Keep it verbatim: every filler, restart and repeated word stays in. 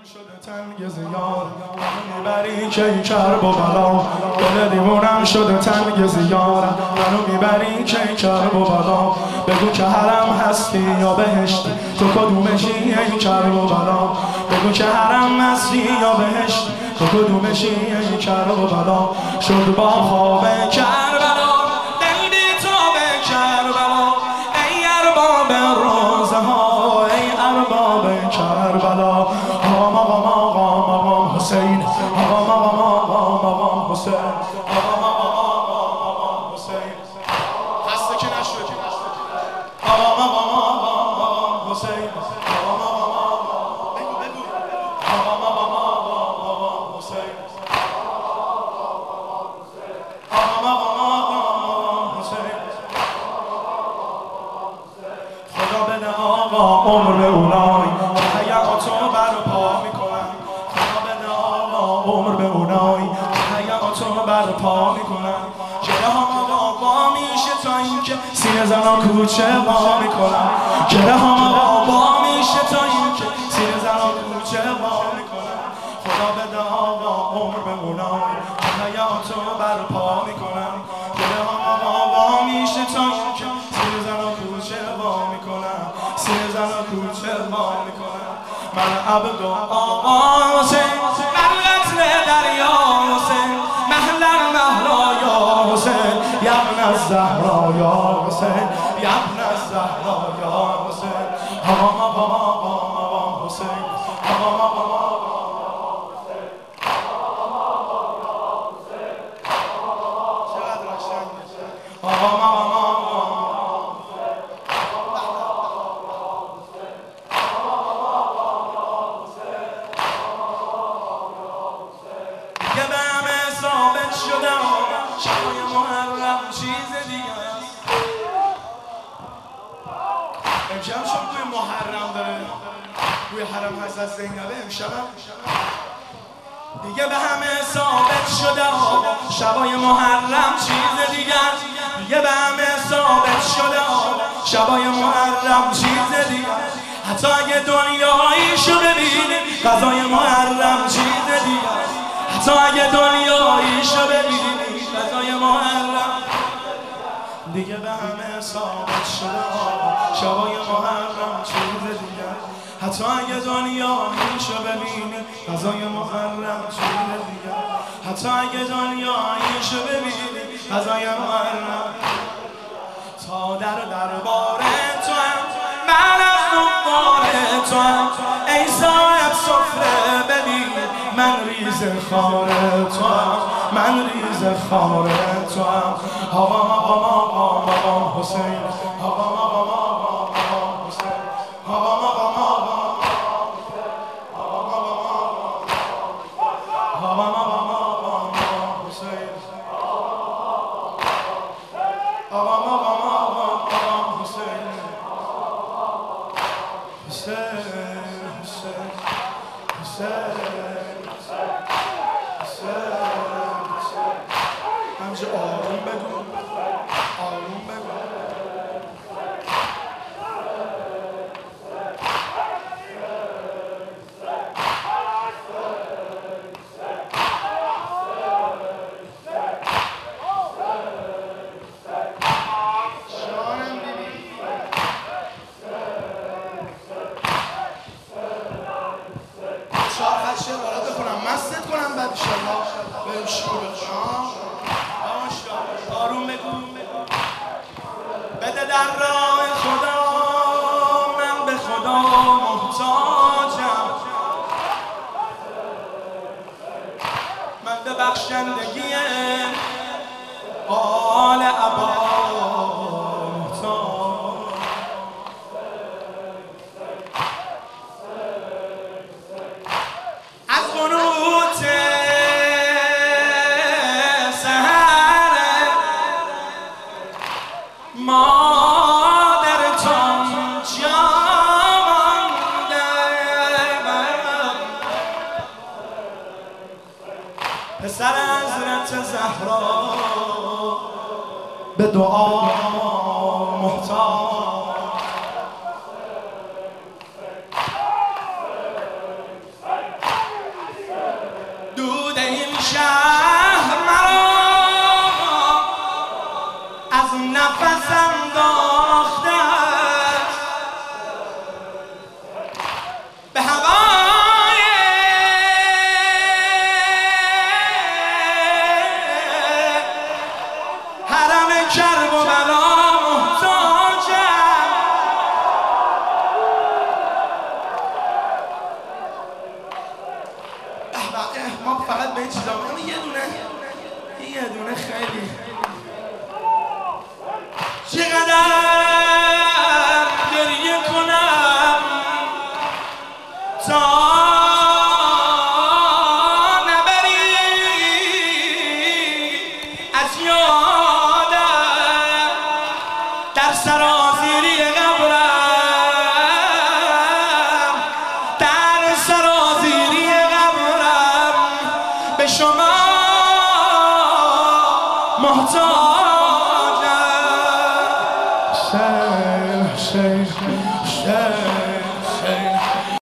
شده تنگ زیاد منو میبری که کرب و بلا دل دیوونم شده تنگ زیاد منو میبری که کرب و بلا بگو که حرم هستی یا بهشتی تو کدومشی ای کرب و بلا بگو که حرم هستی یا بهشتی تو کدومشی ای کرب و بلا شد با خواب کربلا دل بی تو به کربلا ای ارباب روزه ها ای ارباب کربلا آقام آقام آقام آقام حسین آقام آقام آقام آقام حسین آقام آقام آقام حسین خسته که نشد آقام آقام آقام حسین آقام آقام بگو بگو آقام آقام آقام حسین آقام آقام حسین خدا بده آقا عمر به اونای که حیاتو برپا میکنن خدا بده آقا عمر به اونای که حیاتو برپا میکنن گره هم آقا با میشه تا اینکه سینه زنان کوچه با میکنن گره هم آقا با میشه تا اینکه سینه زنان کوچه با میکنن خدا بده آقا عمر به اونای که حیاتو برپا میکنن گره هم آقا با میشه تا اینکه سینه زنان کوچه با میکنن سینه زنان کوچه با میکنن من عبد آقا حسین من قتل دریا حسین محلر مهلا یا حسین یبن الزهرا یا حسین یبن الزهرا یا حسین آقام آقام آقام آقام حسین آقام آقام آقام حسین چقدر قشنگه آقام آقام یه به همه ثابت شدم شبای محرم چیز دیگه است امشب چون توی محرم داره توی حرم حضرت زینبه امشبم دیگه به همه ثابت شدم شبای محرم چیز دیگه است دیگه به همه ثابت شدم شبای محرم چیز دیگه است حتی اگه دنیاییشو ببینی غذای محرم چیز دیگه است حتی اگه دنیاییشو ببینی غذای محرم دیگه به همه ثابت شده شبای محرم چیز دیگه حتی اگه دنیاییشو ببینی غذای محرم چیز دیگه حتی اگه دنیاییشو ببینی غذای محرم تا در دربار تو هم من از دنبال تو هم ای صاحب سفره ببین من ریز خار تو هم من ریز خار تو هم آقام آقام آقام آقام حسین آقام آقام آقام آقام حسین آقام آقام آقام آقام آقام آقام آقام حسین آقام آقام آقام حسین حسین حسین حسین همچه آروم بگو آروم بگو شانم بیبی چهار خط شعر برات بخونم مستت کنم بعد انشالله بریم شروع بخونم آروم بگو بده در راه خدا من به خدا محتاجم من به بخشندگی آل عبا محتاجم از قنوت مادرتان جا مانده پسر حضرت زهرا به دعا محتاج فقط به این چیزا میگم یه دونه یه دونه خیلی چقدر گریه کنم تا نبری از یادم در سرازیری قبرم در سرازیری قبرم به شما محتاجم شیر شیر شیر